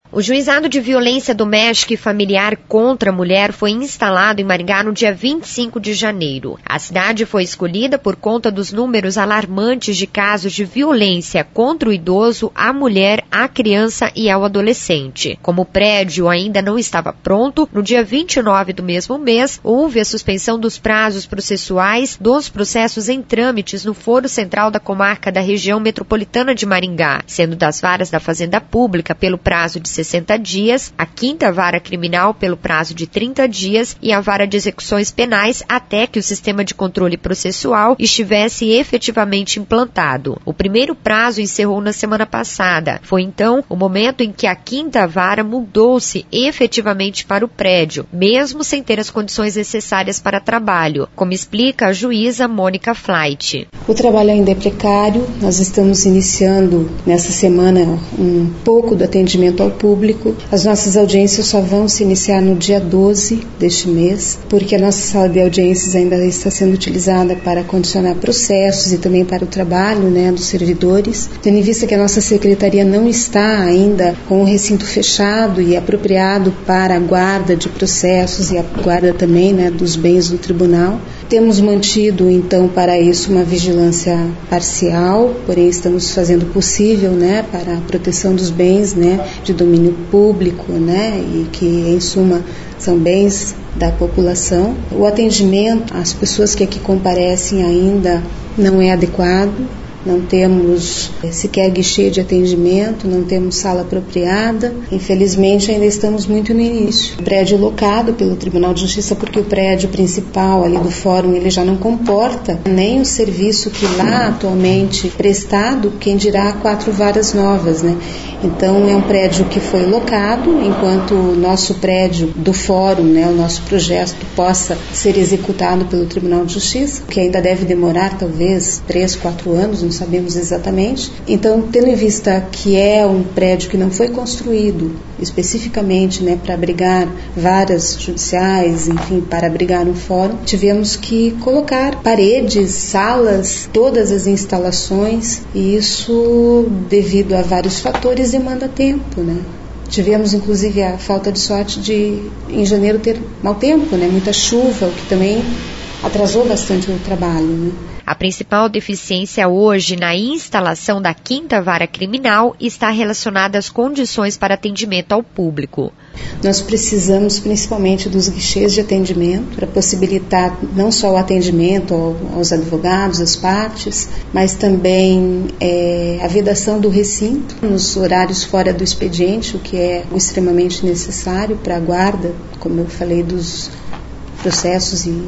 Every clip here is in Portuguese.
O Juizado de Violência Doméstica e Familiar contra a Mulher foi instalado em Maringá no dia 25 de janeiro. A cidade foi escolhida por conta dos números alarmantes de casos de violência contra o idoso, a mulher, a criança e ao adolescente. Como o prédio ainda não estava pronto, no dia 29 do mesmo mês, houve a suspensão dos prazos processuais dos processos em trâmites no Foro Central da Comarca da Região Metropolitana de Maringá, sendo das varas da Fazenda Pública pelo prazo de 60 dias, a 5ª Vara Criminal pelo prazo de 30 dias e a Vara de Execuções Penais até que o sistema de controle processual estivesse efetivamente implantado. O primeiro prazo encerrou na semana passada. Foi então o momento em que a 5ª Vara mudou-se efetivamente para o prédio, mesmo sem ter as condições necessárias para trabalho, como explica a juíza Mônica Flight. O trabalho ainda é precário, nós estamos iniciando nessa semana um pouco do atendimento ao público. As nossas audiências só vão se iniciar no dia 12 deste mês, porque a nossa sala de audiências ainda está sendo utilizada para condicionar processos e também para o trabalho, dos servidores, tendo em vista que a nossa secretaria não está ainda com o recinto fechado e apropriado para a guarda de processos e a guarda também dos bens do tribunal. Temos mantido, então, para isso uma vigilância parcial, porém estamos fazendo o possível, para a proteção dos bens, de domínio público, e que, em suma, são bens da população. O atendimento às pessoas que aqui comparecem ainda não é adequado. Não temos sequer guichê de atendimento, não temos sala apropriada. Infelizmente, ainda estamos muito no início. O prédio locado pelo Tribunal de Justiça, porque o prédio principal ali do fórum, ele já não comporta nem o serviço que lá atualmente prestado, quem dirá 4 varas novas, Então, é um prédio que foi locado, enquanto o nosso prédio do fórum, o nosso projeto possa ser executado pelo Tribunal de Justiça, que ainda deve demorar talvez 3, 4 anos, não sabemos exatamente. Então, tendo em vista que é um prédio que não foi construído especificamente para abrigar varas judiciais, enfim, para abrigar um fórum, tivemos que colocar paredes, salas, todas as instalações, e isso, devido a vários fatores, demanda tempo, Tivemos, inclusive, a falta de sorte de, em janeiro, ter mau tempo, muita chuva, o que também atrasou bastante o trabalho, A principal deficiência hoje na instalação da 5ª Vara Criminal está relacionada às condições para atendimento ao público. Nós precisamos principalmente dos guichês de atendimento para possibilitar não só o atendimento aos advogados, às partes, mas também a vedação do recinto nos horários fora do expediente, o que é extremamente necessário para a guarda, como eu falei, dos processos e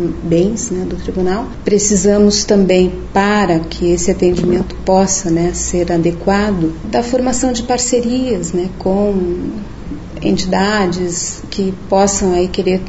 bens do tribunal. Precisamos também, para que esse atendimento possa ser adequado, da formação de parcerias com entidades que possam querer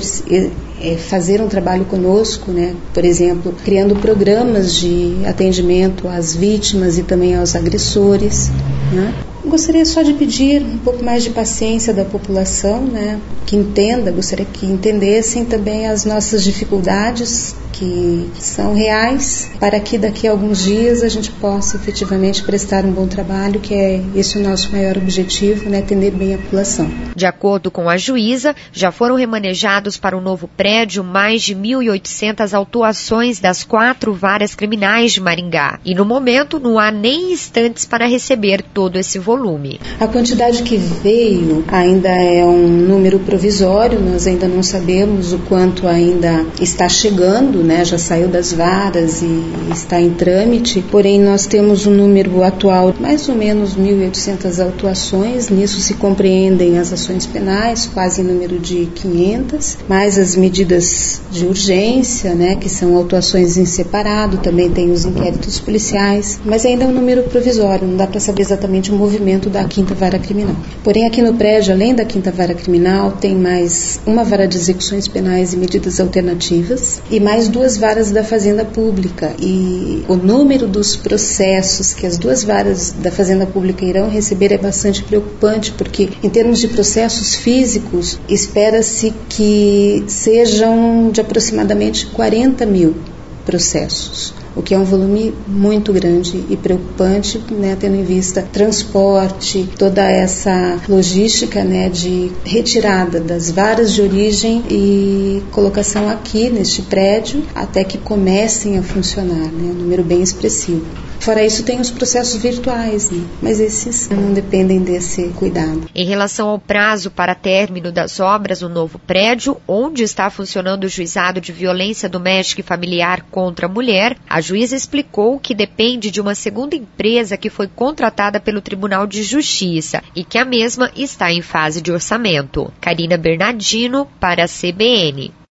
fazer um trabalho conosco, por exemplo, criando programas de atendimento às vítimas e também aos agressores. Gostaria só de pedir um pouco mais de paciência da população, gostaria que entendessem também as nossas dificuldades, que são reais, para que daqui a alguns dias a gente possa efetivamente prestar um bom trabalho, que é esse o nosso maior objetivo, atender bem a população. De acordo com a juíza, já foram remanejados para o novo prédio mais de 1.800 autuações das 4 varas criminais de Maringá. E no momento não há nem instantes para receber todo esse volume. A quantidade que veio ainda é um número provisório, nós ainda não sabemos o quanto ainda está chegando, já saiu das varas e está em trâmite, porém nós temos um número atual, mais ou menos 1.800 autuações, nisso se compreendem as ações penais, quase em número de 500, mais as medidas de urgência, que são autuações em separado, também tem os inquéritos policiais, mas ainda é um número provisório, não dá para saber exatamente o movimento da 5ª Vara Criminal. Porém, aqui no prédio, além da 5ª Vara Criminal, tem mais uma vara de execuções penais e medidas alternativas e mais 2 varas da Fazenda Pública. E o número dos processos que as 2 varas da Fazenda Pública irão receber é bastante preocupante, porque em termos de processos físicos, espera-se que sejam de aproximadamente 40 mil processos. o que é um volume muito grande e preocupante, né, tendo em vista transporte, toda essa logística, né, de retirada das varas de origem e colocação aqui neste prédio até que comecem a funcionar, né, um número bem expressivo. Fora isso, tem os processos virtuais, né? Mas esses não dependem desse cuidado. Em relação ao prazo para término das obras no novo prédio, onde está funcionando o Juizado de Violência Doméstica e Familiar contra a Mulher, a juíza explicou que depende de uma segunda empresa que foi contratada pelo Tribunal de Justiça e que a mesma está em fase de orçamento. Karina Bernardino, para a CBN.